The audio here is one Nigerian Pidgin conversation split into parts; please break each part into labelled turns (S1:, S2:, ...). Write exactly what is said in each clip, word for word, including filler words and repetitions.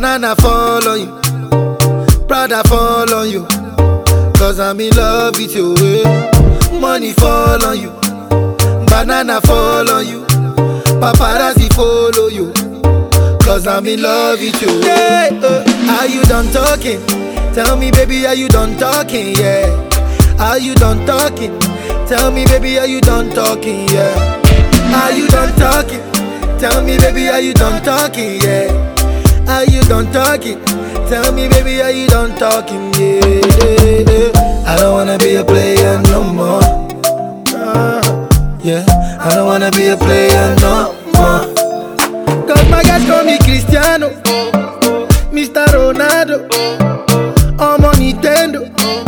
S1: Banana fall on you, Prada fall on you, cause I'm in love with you. eh. Money fall on you, banana fall on you, paparazzi follow you, cause I'm in love with you. Yeah, uh, are you done talking? Tell me baby, are you done talking? Yeah, are you done talking? Tell me baby, are you done talking? Yeah, are you done talking? Tell me baby, are you done talking? Yeah, are you done talking? Tell me baby, are you done talking? Yeah, yeah, yeah. I don't wanna be a player no more. Uh, yeah, I don't wanna be a player no more. Cause my guys call me Cristiano, Mister Ronaldo, I'm on Nintendo.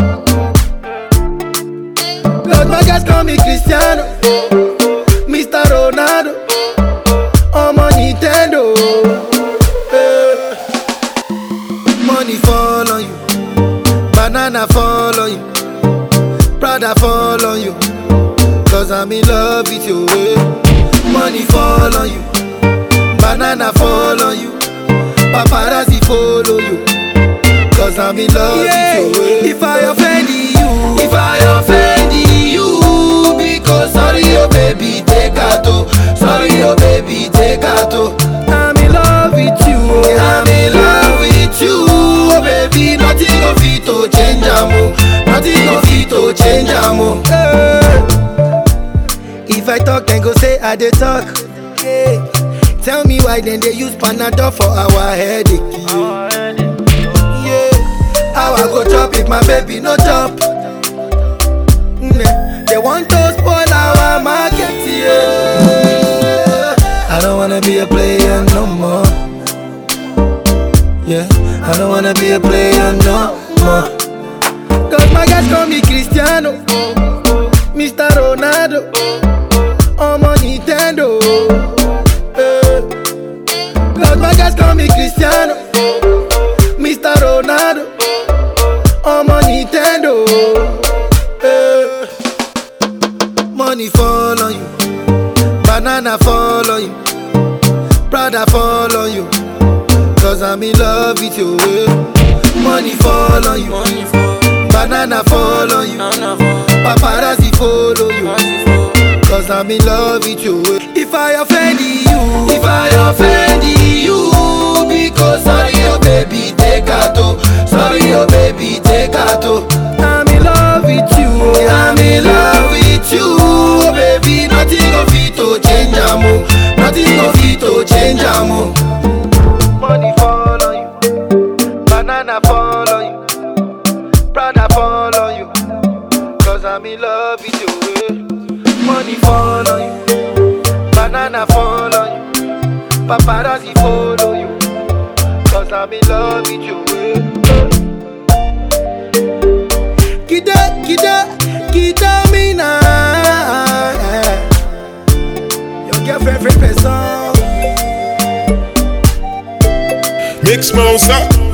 S1: Cause my guys call me Cristiano, Mister Ronaldo, I'm on Nintendo. eh. Money fall on you, banana fall on you, Prada fall on you, cause I'm in love with you. eh. Money fall on you, banana fall on you, paparazzi follow you, cause I'm in love yeah. with you. eh. If I offend you, if I offend you, because sorry oh baby, take a toe. Sorry oh baby, take a toe. I'm in love with you, I'm in love with you, oh baby. Nothing of it to change amo, nothing of it to change amo. eh. If I talk, then go say I dey talk. Yeah. Tell me why then they use Panadol for our headache. Yeah. yeah. How I go chop if my baby no chop? Mm, they want to spoil our market. Yeah. I don't wanna be a player no more. Yeah. I don't wanna be a player no more. Cause my guys call me Cristiano, Mister Ronaldo, I'm on Nintendo. eh. Cause my guys call me Cristiano, Mister Ronaldo, I'm on Nintendo. eh. Money fall on you, banana fall on you, Prada fall on you, cause I'm in love with you. eh. Money fall on you, banana fall on you, paparazzi follow you, cause I'm in love with you. eh. If I offend you, if I offend you, because sorry oh baby, take a toe. Sorry oh baby, take a toe. I'm in love with you, I'm in love with you, oh baby. Nothing of it to change amo, nothing of it to change amo. Money fall on you, banana fall on you, Prada fall on you, cause I'm in love with you. eh. Money fall on you, banana fall on you, paparazzi follow you, cause I'm in love with you. eh. Kida, kida, kida me now. Your girlfriend, friend, person.
S2: Mix Mouse up.